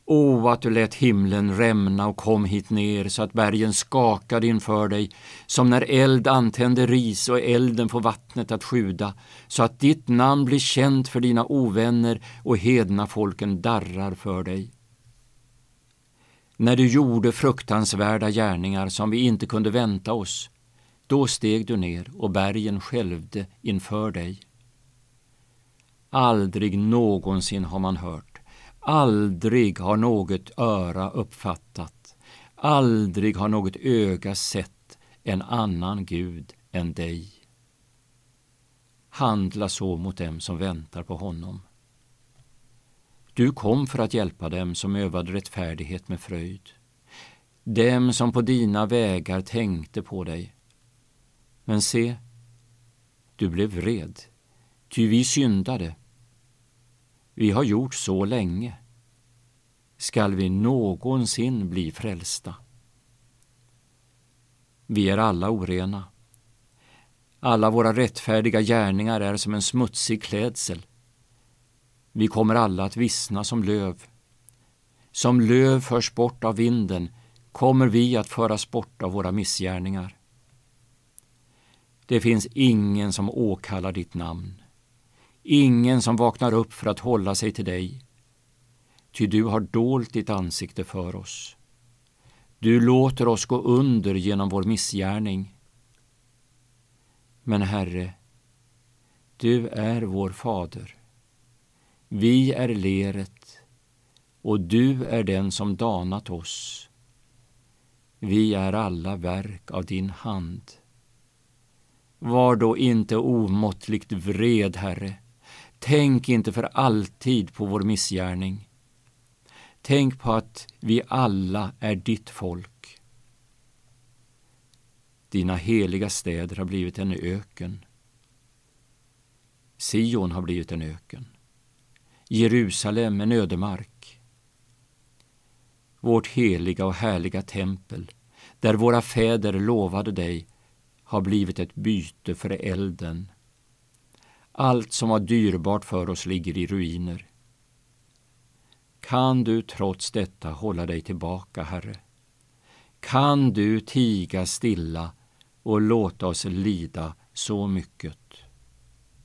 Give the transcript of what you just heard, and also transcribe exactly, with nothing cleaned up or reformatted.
O, att du lät himlen rämna och kom hit ner så att bergen skakade inför dig, som när eld antänder ris och elden får vattnet att sjuda, så att ditt namn blir känt för dina ovänner och hedna folken darrar för dig. När du gjorde fruktansvärda gärningar som vi inte kunde vänta oss, då steg du ner och bergen skälvde inför dig. Aldrig någonsin har man hört, aldrig har något öra uppfattat, aldrig har något öga sett en annan Gud än dig. Handla så mot dem som väntar på honom. Du kom för att hjälpa dem som övade rättfärdighet med fröjd, dem som på dina vägar tänkte på dig. Men se, du blev vred, ty vi syndade. Vi har gjort så länge. Skall vi någonsin bli frälsta? Vi är alla orena. Alla våra rättfärdiga gärningar är som en smutsig klädsel. Vi kommer alla att vissna som löv. Som löv förs bort av vinden kommer vi att föras bort av våra missgärningar. Det finns ingen som åkallar ditt namn. Ingen som vaknar upp för att hålla sig till dig. Ty du har dolt ditt ansikte för oss. Du låter oss gå under genom vår missgärning. Men Herre, du är vår fader. Vi är leret och du är den som danat oss. Vi är alla verk av din hand. Var då inte omåttligt vred, Herre. Tänk inte för alltid på vår missgärning. Tänk på att vi alla är ditt folk. Dina heliga städer har blivit en öken. Sion har blivit en öken. Jerusalem en ödemark. Vårt heliga och härliga tempel, där våra fäder lovade dig, har blivit ett byte för elden. Allt som var dyrbart för oss ligger i ruiner. Kan du trots detta hålla dig tillbaka, Herre? Kan du tiga stilla och låta oss lida så mycket?